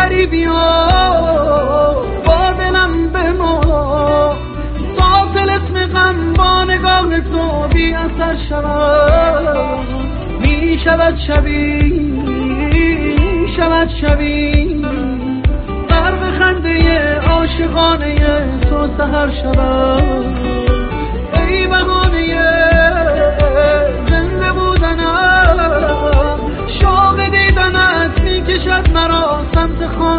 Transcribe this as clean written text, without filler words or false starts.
غریبی ها با دلم بما ساطل اسم غم با نگاه تو بی اثر شود می شود شبی غرق خنده عاشقانه تو سحر شود ای بهانه زنده بودنم شوق دیدنت می کشد مرا سمت خانه